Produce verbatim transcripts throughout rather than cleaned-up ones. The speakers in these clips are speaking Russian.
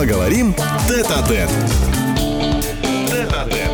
Поговорим тет-а-тет. Тет-а-тет.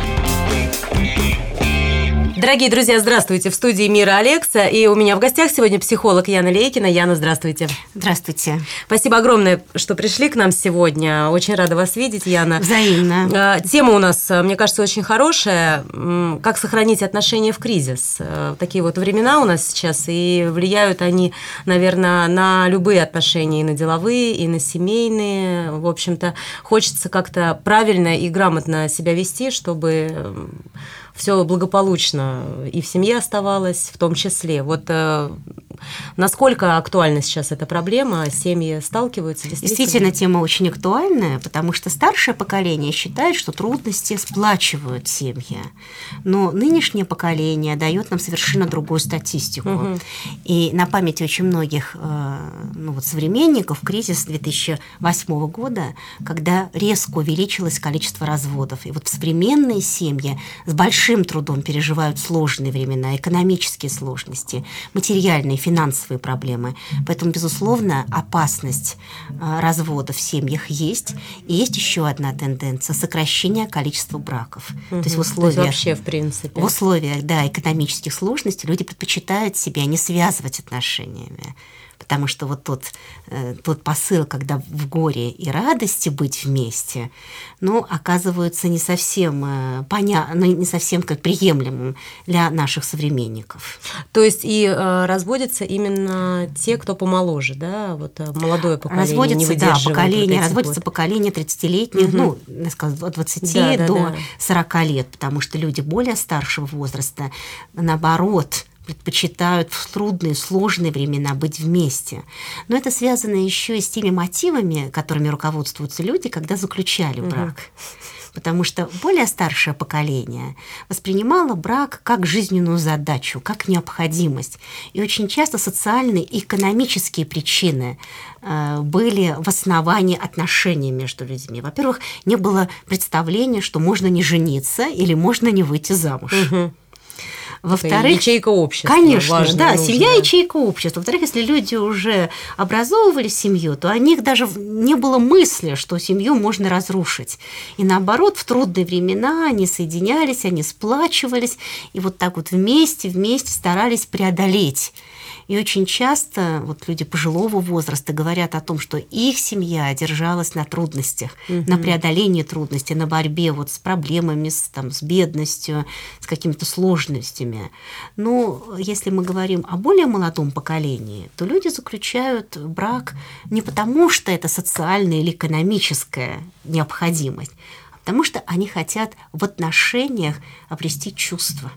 Дорогие друзья, здравствуйте. В студии Мира Алекса. И у меня в гостях сегодня психолог Яна Лейкина. Яна, здравствуйте. Здравствуйте. Спасибо огромное, что пришли к нам сегодня. Очень рада вас видеть, Яна. Взаимно. Тема у нас, мне кажется, очень хорошая. Как сохранить отношения в кризис? Такие вот времена у нас сейчас, и влияют они, наверное, на любые отношения, и на деловые, и на семейные. В общем-то, хочется как-то правильно и грамотно себя вести, чтобы все благополучно и в семье оставалось, в том числе. Вот э, насколько актуальна сейчас эта проблема? Семьи сталкиваются действительно? Действительно, тема очень актуальная, потому что старшее поколение считает, что трудности сплачивают семьи. Но нынешнее поколение дает нам совершенно другую статистику. Угу. И на памяти очень многих э, ну, вот современников кризис две тысячи восьмого года, когда резко увеличилось количество разводов. И вот современные семьи с большим трудом переживают сложные времена, экономические сложности, материальные, финансовые проблемы. Поэтому, безусловно, опасность развода в семьях есть. И есть еще одна тенденция – сокращение количества браков. Угу. То есть в условиях, То есть вообще, в принципе. В условиях да, экономических сложностей люди предпочитают себя не связывать отношениями. Потому что вот тот, тот посыл, когда в горе и радости быть вместе, ну, оказывается не совсем понятно, не совсем как приемлемым для наших современников. То есть и э, разводятся именно те, кто помоложе, да, вот молодое поколение разводятся, не выдерживает. Да, поколение, вот разводятся год. поколение тридцатилетних, угу. ну, я сказала, от двадцати да, да, до да. сорока лет, потому что люди более старшего возраста, наоборот, предпочитают в трудные, сложные времена быть вместе. Но это связано еще и с теми мотивами, которыми руководствуются люди, когда заключали брак. Угу. Потому что более старшее поколение воспринимало брак как жизненную задачу, как необходимость. И очень часто социальные и экономические причины э, были в основании отношений между людьми. Во-первых, не было представления, что можно не жениться или можно не выйти замуж. Угу. Во-вторых, ячейка общества. Конечно, важно, да, нужно. Семья – ячейка общества. Во-вторых, если люди уже образовывали семью, то у них даже не было мысли, что семью можно разрушить. И наоборот, в трудные времена они соединялись, они сплачивались, и вот так вот вместе, вместе старались преодолеть. И очень часто вот люди пожилого возраста говорят о том, что их семья держалась на трудностях, угу. на преодолении трудностей, на борьбе вот с проблемами, с, там, с бедностью, с какими-то сложностями. Но если мы говорим о более молодом поколении, то люди заключают брак не потому, что это социальная или экономическая необходимость, а потому что они хотят в отношениях обрести чувства.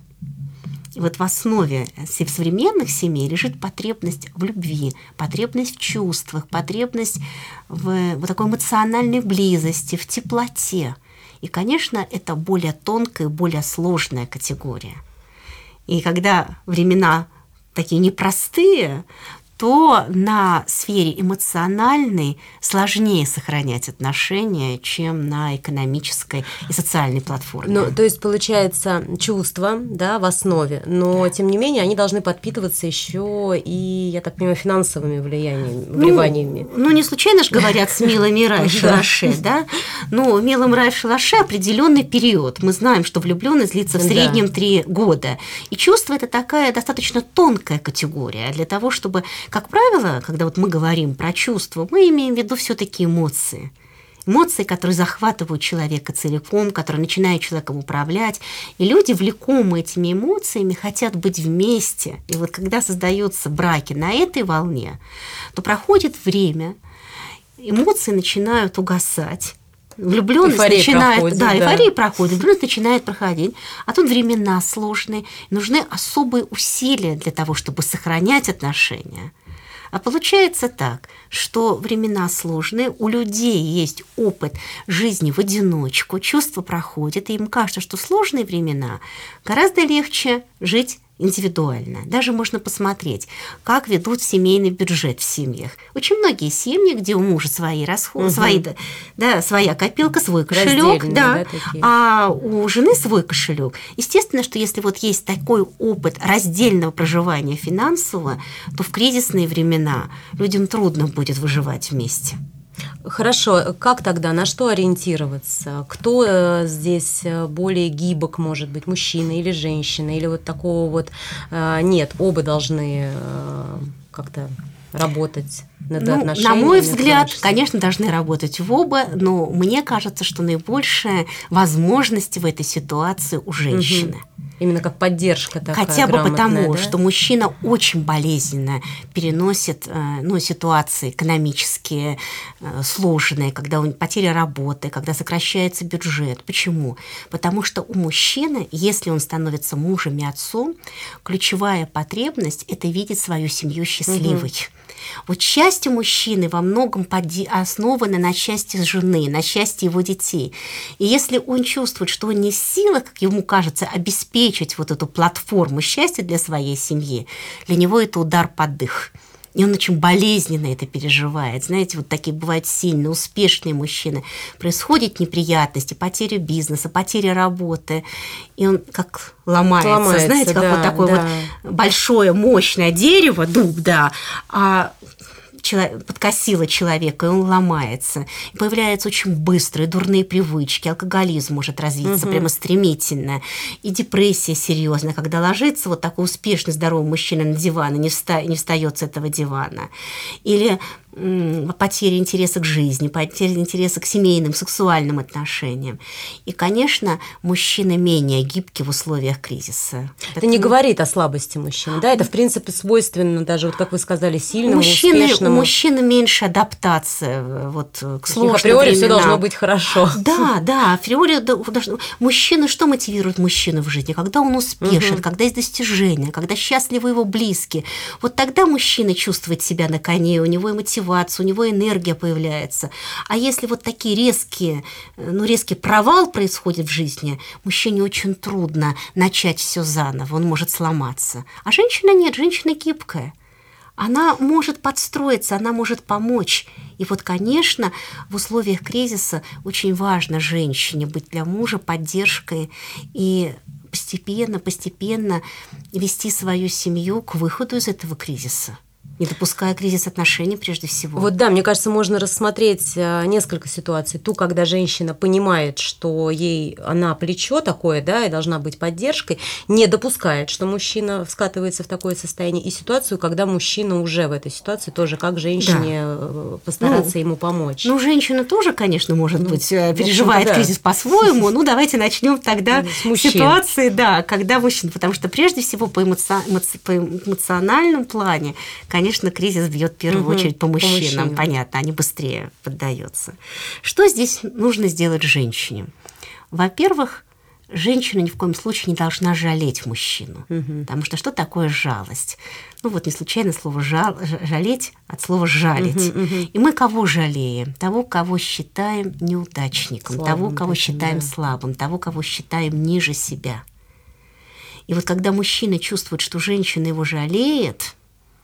И вот в основе современных семей лежит потребность в любви, потребность в чувствах, потребность в вот такой эмоциональной близости, в теплоте. И, конечно, это более тонкая, более сложная категория. И когда времена такие непростые, то на сфере эмоциональной сложнее сохранять отношения, чем на экономической и социальной платформе. Ну, то есть, получается, чувства, да, в основе, но, тем не менее, они должны подпитываться еще и, я так понимаю, финансовыми влияниями, вливаниями. Ну, ну не случайно же говорят с милыми рай в шалаше, да? Ну, милым рай в шалаше определенный период. Мы знаем, что влюбленность длится в среднем три года. И чувство – это такая достаточно тонкая категория для того, чтобы... Как правило, когда вот мы говорим про чувства, мы имеем в виду все-таки эмоции. Эмоции, которые захватывают человека целиком, которые начинают человеком управлять. И люди, влекомые этими эмоциями, хотят быть вместе. И вот когда создаются браки на этой волне, то проходит время, эмоции начинают угасать. Влюбленность эйфория начинает, проходит, да, да. эйфория проходит, влюбленность начинает проходить, а тут времена сложные, нужны особые усилия для того, чтобы сохранять отношения. А получается так, что времена сложные, у людей есть опыт жизни в одиночку, чувства проходят, и им кажется, что в сложные времена гораздо легче жить индивидуально. Даже можно посмотреть, как ведут семейный бюджет в семьях. Очень многие семьи, где у мужа свои расходы, угу. свои, да, своя копилка, свой кошелек, да, да, а у жены свой кошелек. Естественно, что если вот есть такой опыт раздельного проживания финансового, то в кризисные времена людям трудно будет выживать вместе. Хорошо, как тогда, на что ориентироваться? Кто э, здесь более гибок, может быть, мужчина или женщина? Или вот такого вот э, нет, оба должны э, как-то работать над Ну, отношениями? на мой взгляд, конечно. конечно, должны работать в оба, но мне кажется, что наибольшая возможность в этой ситуации у женщины. Угу. Именно как поддержка такая. Хотя бы потому, да? что мужчина очень болезненно переносит ну, ситуации экономические сложные, когда у него потеря работы, когда сокращается бюджет. Почему? Потому что у мужчины, если он становится мужем и отцом, ключевая потребность – это видеть свою семью счастливой. Угу. Вот счастье мужчины во многом основано на счастье жены, на счастье его детей. И если он чувствует, что он не в силах, как ему кажется, обеспечить вот эту платформу счастья для своей семьи, для него это удар под дых. И он очень болезненно это переживает. Знаете, вот такие бывают сильные, успешные мужчины. Происходят неприятности, потеря бизнеса, потеря работы. И он как ломается, ломается знаете, как да, вот такое да. вот большое, мощное дерево, дуб, да, а подкосило человека, и он ломается. И появляются очень быстрые дурные привычки, алкоголизм может развиться угу. прямо стремительно, и депрессия серьезная, когда ложится вот такой успешный, здоровый мужчина на диван и не, вста- не встает с этого дивана. Или м- потеря интереса к жизни, потеря интереса к семейным, сексуальным отношениям. И, конечно, мужчины менее гибки в условиях кризиса. Это Поэтому... не говорит о слабости мужчины, да? Это, в принципе, свойственно даже, вот как вы сказали, сильному, мужчины, успешному. У мужчин меньше адаптация вот, к сложным априори временам. Все должно быть хорошо. Да, да, априори должно... Мужчина, что мотивирует мужчину в жизни? Когда он успешен, угу. когда есть достижения, когда счастливы его близкие. Вот тогда мужчина чувствует себя на коне, у него и мотивация, у него энергия появляется. А если вот такие резкие, ну, резкий провал происходит в жизни, мужчине очень трудно начать все заново, он может сломаться. А женщина нет, женщина гибкая. Она может подстроиться, она может помочь. И вот, конечно, в условиях кризиса очень важно женщине быть для мужа поддержкой и постепенно, постепенно вести свою семью к выходу из этого кризиса. Не допуская кризис отношений прежде всего. Вот да, мне кажется, можно рассмотреть несколько ситуаций. Ту, когда женщина понимает, что ей она плечо такое, да, и должна быть поддержкой, не допускает, что мужчина скатывается в такое состояние, и ситуацию, когда мужчина уже в этой ситуации тоже как женщине да. постараться ну, ему помочь. Ну, женщина тоже, конечно, может ну, быть, переживает да. кризис по-своему. Ну, давайте начнем тогда с ситуации, да, когда мужчина, потому что прежде всего по эмоциональному плане, конечно, Конечно, кризис бьет в первую угу, очередь по мужчинам, по мужчинам, понятно, они быстрее поддаются. Что здесь нужно сделать женщине? Во-первых, женщина ни в коем случае не должна жалеть мужчину, угу. потому что что такое жалость? Ну вот не случайно слово жал, жалеть от слова жалить. Угу, угу. И мы кого жалеем? Того, кого считаем неудачником, слабым, того, кого таким, считаем да. слабым, того, кого считаем ниже себя. И вот когда мужчина чувствует, что женщина его жалеет,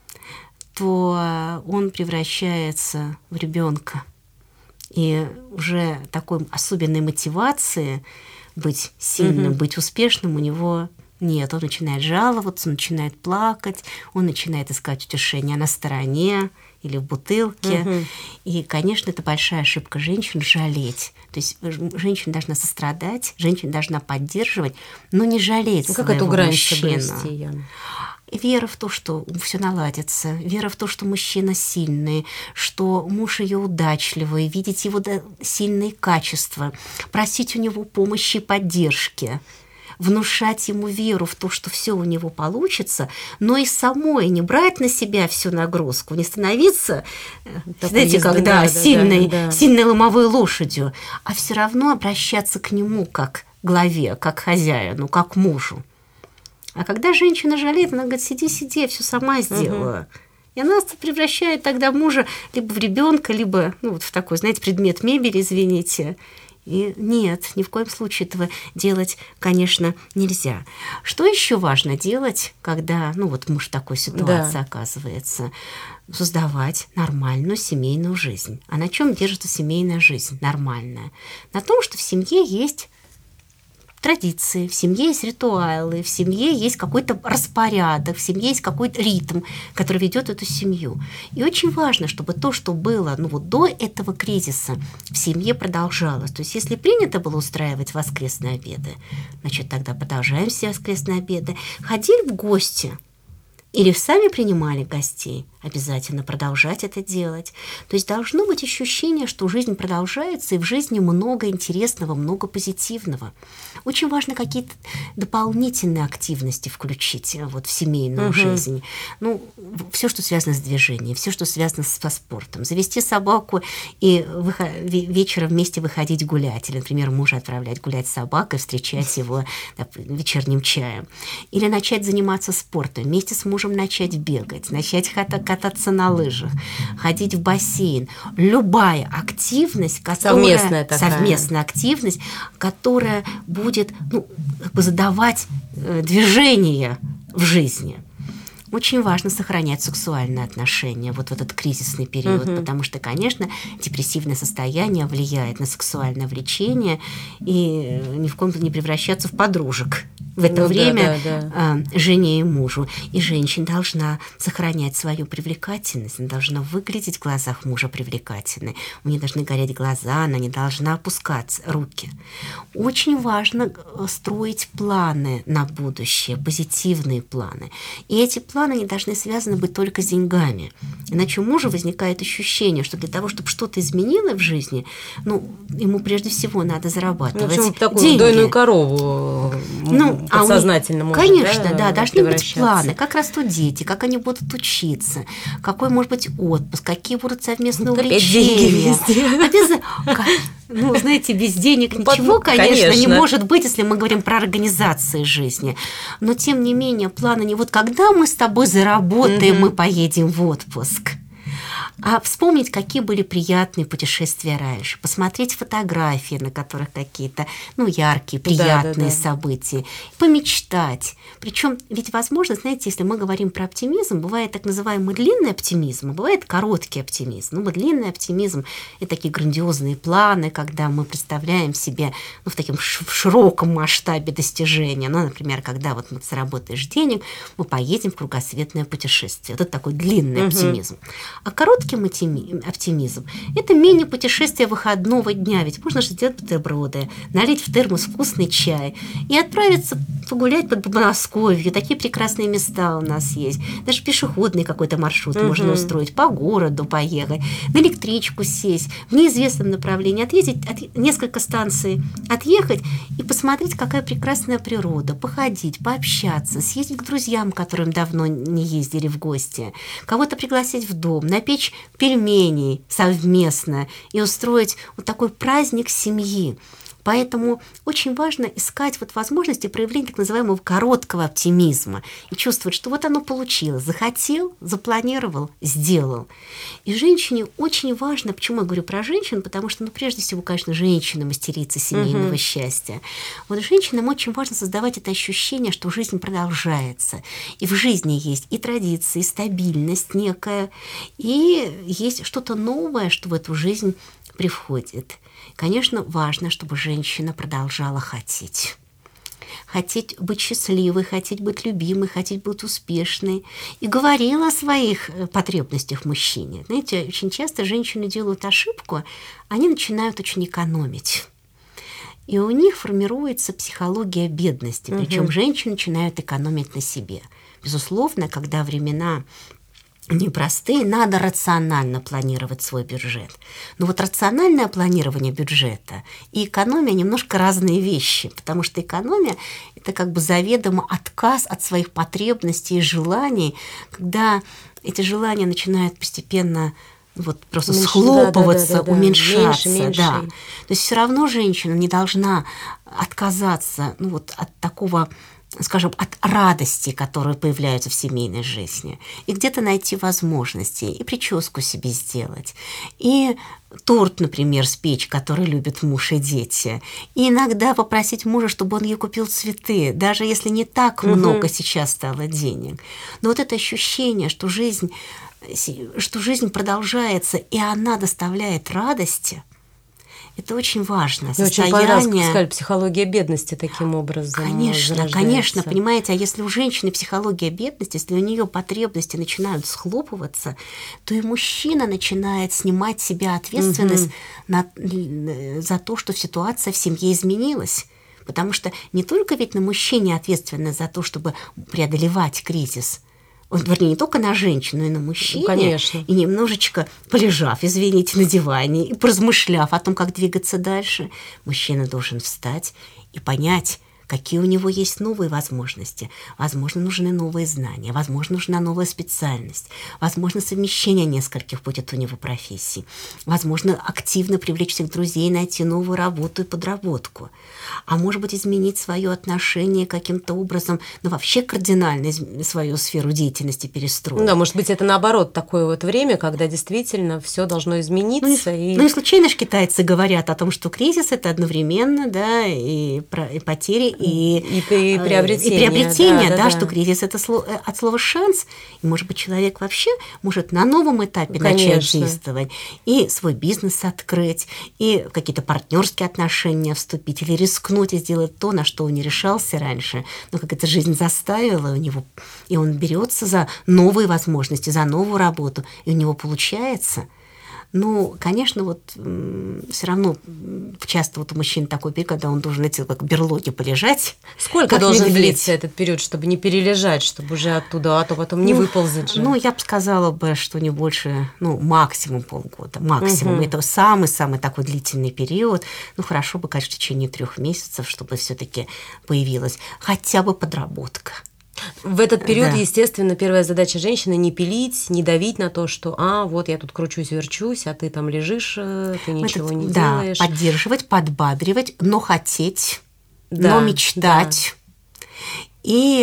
то он превращается в ребенка. И уже такой особенной мотивации быть сильным, mm-hmm. быть успешным у него нет. Он начинает жаловаться, он начинает плакать, он начинает искать утешение на стороне или в бутылке. Mm-hmm. И, конечно, это большая ошибка женщин – жалеть. То есть женщина должна сострадать, женщина должна поддерживать, но не жалеть ну, своего мужчину. Как эту грань соблюсти, Яна? Вера в то, что все наладится, вера в то, что мужчина сильный, что муж ее удачливый, видеть его сильные качества, просить у него помощи и поддержки, внушать ему веру в то, что все у него получится, но и самой не брать на себя всю нагрузку, не становиться, так знаете, езды, когда да, сильной, да, да. сильной ломовой лошадью, а все равно обращаться к нему как к главе, как к хозяину, как к мужу. А когда женщина жалеет, она говорит, сиди, сиди, я все сама сделала. Угу. И она превращает тогда мужа либо в ребенка, либо ну, вот в такой, знаете, предмет мебели, извините. И нет, ни в коем случае этого делать, конечно, нельзя. Что еще важно делать, когда ну, вот муж в такой ситуации да. оказывается? Создавать нормальную семейную жизнь. А на чем держится семейная жизнь нормальная? На том, что в семье есть традиции, в семье есть ритуалы, в семье есть какой-то распорядок, в семье есть какой-то ритм, который ведет эту семью. И очень важно, чтобы то, что было ну, вот до этого кризиса, в семье продолжалось. То есть если принято было устраивать воскресные обеды, значит, тогда продолжаем все воскресные обеды. Ходили в гости или сами принимали гостей, обязательно продолжать это делать. То есть должно быть ощущение, что жизнь продолжается, и в жизни много интересного, много позитивного. Очень важно какие-то дополнительные активности включить вот, в семейную угу. жизнь. Ну, все, что связано с движением, все, что связано со спортом. Завести собаку и выход... вечером вместе выходить гулять. Или, например, мужа отправлять гулять с собакой, встречать его вечерним чаем. Или начать заниматься спортом. Вместе с мужем начать бегать, начать кататься на лыжах, ходить в бассейн. Любая активность, которая, совместная, такая. совместная активность, которая будет ну, как бы задавать э, движение в жизни. Очень важно сохранять сексуальные отношения вот в этот кризисный период, угу. потому что, конечно, депрессивное состояние влияет на сексуальное влечение, и ни в коем случае не превращаться в подружек в это ну, время да, да, да. Э, жене и мужу. И женщина должна сохранять свою привлекательность, она должна выглядеть в глазах мужа привлекательной, у нее должны гореть глаза, она не должна опускать руки. Очень важно строить планы на будущее, позитивные планы. И эти планы не должны связаны быть только с деньгами. Иначе у мужа возникает ощущение, что для того, чтобы что-то изменилось в жизни, ну, ему прежде всего надо зарабатывать ну, такую деньги. Дойную корову ну, подсознательно а может, конечно, да, да, должны быть планы, как растут дети, как они будут учиться, какой может быть отпуск, какие будут совместные вот увлечения. Обязательно. Ну, знаете, без денег ничего, конечно, конечно, не может быть, если мы говорим про организации жизни. Но, тем не менее, планы не вот когда мы с тобой заработаем, угу. мы поедем в отпуск. А вспомнить, какие были приятные путешествия раньше, посмотреть фотографии, на которых какие-то ну, яркие, приятные да, да, да. события, помечтать. Причем, ведь возможно, знаете, если мы говорим про оптимизм, бывает так называемый длинный оптимизм, а бывает короткий оптимизм. Ну, длинный оптимизм – это такие грандиозные планы, когда мы представляем себе ну, в таком в широком масштабе достижения. Ну, например, когда вот мы заработаешь денег, мы поедем в кругосветное путешествие. Вот это такой длинный угу. оптимизм. А короткий оптимизм – это мини-путешествие выходного дня. Ведь можно же сделать бутерброды, налить в термос вкусный чай и отправиться погулять под Подмосковье. Такие прекрасные места у нас есть. Даже пешеходный какой-то маршрут угу. можно устроить, по городу поехать, на электричку сесть, в неизвестном направлении, отъездить от, несколько станций, отъехать и посмотреть, какая прекрасная природа, походить, пообщаться, съездить к друзьям, к которым давно не ездили в гости, кого-то пригласить в дом, напечь пельменей совместно и устроить вот такой праздник семьи. Поэтому очень важно искать вот возможности проявления так называемого короткого оптимизма и чувствовать, что вот оно получилось. Захотел, запланировал, сделал. И женщине очень важно, почему я говорю про женщин, потому что, ну, прежде всего, конечно, женщина мастерица семейного uh-huh. счастья. Вот женщинам очень важно создавать это ощущение, что жизнь продолжается. И в жизни есть и традиции, и стабильность некая, и есть что-то новое, что в эту жизнь приходит. Конечно, важно, чтобы женщина продолжала хотеть. Хотеть быть счастливой, хотеть быть любимой, хотеть быть успешной. И говорила о своих потребностях мужчине. Знаете, очень часто женщины делают ошибку, они начинают очень экономить. И у них формируется психология бедности. Угу. Причем женщины начинают экономить на себе. Безусловно, когда времена непростые, надо рационально планировать свой бюджет. Но вот рациональное планирование бюджета и экономия немножко разные вещи, потому что экономия – это как бы заведомо отказ от своих потребностей и желаний, когда эти желания начинают постепенно вот просто меньше, схлопываться, да, да, да, да, уменьшаться. Меньше, меньше. Да. То есть все равно женщина не должна отказаться ну, вот, от такого, скажем, от радости, которые появляются в семейной жизни, и где-то найти возможности, и прическу себе сделать, и торт, например, спечь, который любят муж и дети, и иногда попросить мужа, чтобы он ей купил цветы, даже если не так много угу. сейчас стало денег. Но вот это ощущение, что жизнь, что жизнь продолжается, и она доставляет радости, Это очень важно. Мне очень понравилось, как вы сказали, психология бедности таким образом Конечно, конечно, понимаете, а если у женщины психология бедности, если у нее потребности начинают схлопываться, то и мужчина начинает снимать с себя ответственность угу. на, за то, что ситуация в семье изменилась. Потому что не только ведь на мужчине ответственность за то, чтобы преодолевать кризис, вернее, не только на женщину, но и на мужчине. Ну, конечно. И немножечко полежав, извините, на диване, и поразмышляв о том, как двигаться дальше, мужчина должен встать и понять, какие у него есть новые возможности. Возможно, нужны новые знания, возможно, нужна новая специальность, возможно, совмещение нескольких будет у него профессий, возможно, активно привлечь всех друзей, найти новую работу и подработку. А может быть, изменить свое отношение каким-то образом, ну, вообще кардинально свою сферу деятельности перестроить. Ну да, может быть, это наоборот такое вот время, когда действительно все должно измениться. Ну, и... ну и случайно же китайцы говорят о том, что кризис – это одновременно, да, и, и потери, и, и, и приобретение, и приобретение да, да, да, что да. кризис – это слово, от слова «шанс». И, может быть, человек вообще может на новом этапе Конечно. начать действовать, и свой бизнес открыть, и в какие-то партнерские отношения вступить, или рискнуть и сделать то, на что он не решался раньше, но как эта жизнь заставила у него, и он берется за новые возможности, за новую работу, и у него получается. Ну, конечно, вот все равно часто вот у мужчин такой период, когда он должен идти как в берлоге полежать. Сколько должен длиться этот период, чтобы не перележать, чтобы уже оттуда, а то потом не ну, выползать же? Ну, я бы сказала бы, что не больше, ну, максимум полгода, максимум. Угу. Это самый-самый такой длительный период. Ну, хорошо бы, конечно, в течение трех месяцев, чтобы все-таки появилась хотя бы подработка. В этот период, да. естественно, первая задача женщины не пилить, не давить на то, что а, вот я тут кручусь, верчусь, а ты там лежишь, ты ничего Это, не да, делаешь. Поддерживать, подбадривать, но хотеть, да, но мечтать. Да. И,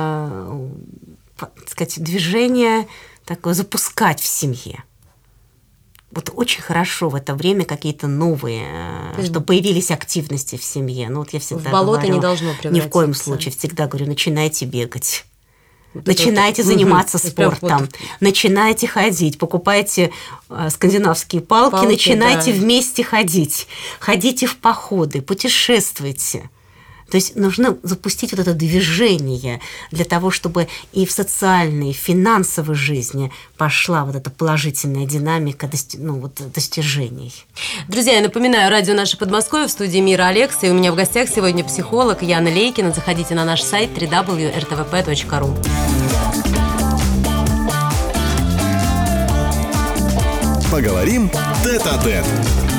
э, так сказать, движение такое запускать в семье. Вот очень хорошо в это время какие-то новые, что появились активности в семье. Ну, вот я всегда в болото говорю, не должно превратиться. Ни в коем случае. Всегда говорю, начинайте бегать. Вот начинайте это, заниматься угу, спортом, вот. Начинайте ходить, покупайте э, скандинавские палки, палки начинайте да. вместе ходить. Ходите в походы, путешествуйте. То есть нужно запустить вот это движение для того, чтобы и в социальной, и в финансовой жизни пошла вот эта положительная динамика дости- ну, вот, достижений. Друзья, я напоминаю, радио «Наше Подмосковье», в студии Мира Алекса, и у меня в гостях сегодня психолог Яна Лейкина. Заходите на наш сайт дабл ю дабл ю дабл ю точка эр тэ вэ пэ точка ру. Поговорим тет-а-тет.